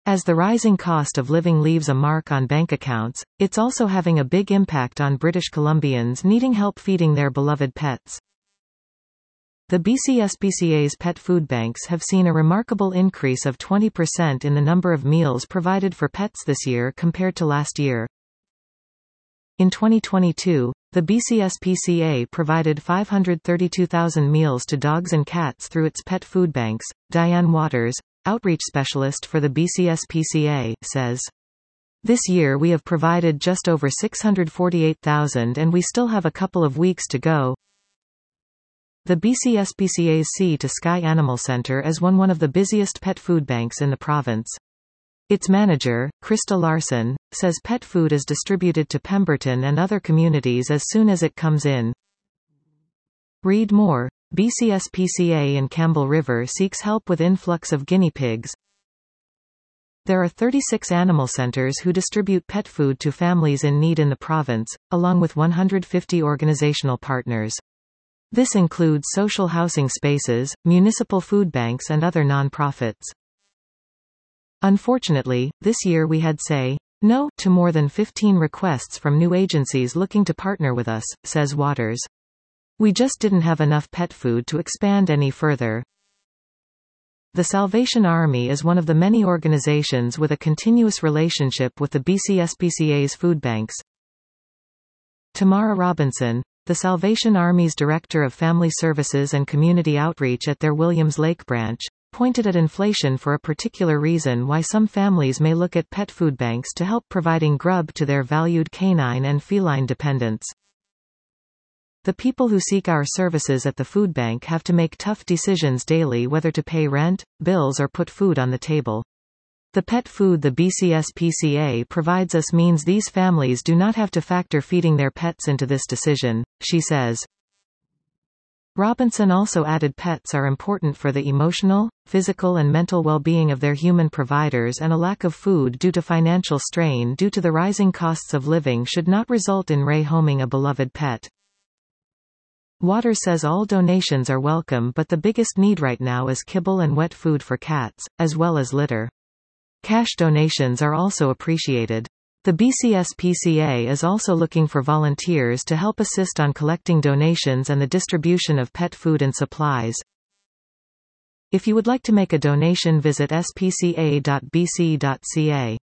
As the rising cost of living leaves a mark on bank accounts, it's also having a big impact on British Columbians needing help feeding their beloved pets. The BCSPCA's pet food banks have seen a remarkable increase of 20% in the number of meals provided for pets this year compared to last year. In 2022, the BCSPCA provided 532,000 meals to dogs and cats through its pet food banks. Diane Waters, outreach specialist for the BCSPCA, says, "This year we have provided just over 648,000 and we still have a couple of weeks to go." The BCSPCA's Sea to Sky Animal Centre is one of the busiest pet food banks in the province. Its manager, Krista Larson, says pet food is distributed to Pemberton and other communities as soon as it comes in. Read more. BCSPCA in Campbell River seeks help with influx of guinea pigs. There are 36 animal centres who distribute pet food to families in need in the province, along with 150 organisational partners. This includes social housing spaces, municipal food banks and other non-profits. Unfortunately, this year we had say no to more than 15 requests from new agencies looking to partner with us, says Waters. We just didn't have enough pet food to expand any further. The Salvation Army is one of the many organizations with a continuous relationship with the BCSPCA's food banks. Tamara Robinson, the Salvation Army's Director of Family Services and Community Outreach at their Williams Lake branch, pointed at inflation for a particular reason why some families may look at pet food banks to help providing grub to their valued canine and feline dependents. The people who seek our services at the food bank have to make tough decisions daily whether to pay rent, bills or put food on the table. The pet food the BCSPCA provides us means these families do not have to factor feeding their pets into this decision, she says. Robinson also added pets are important for the emotional, physical and mental well-being of their human providers, and a lack of food due to financial strain due to the rising costs of living should not result in rehoming a beloved pet. Waters says all donations are welcome, but the biggest need right now is kibble and wet food for cats, as well as litter. Cash donations are also appreciated. The BCSPCA is also looking for volunteers to help assist on collecting donations and the distribution of pet food and supplies. If you would like to make a donation, visit spca.bc.ca.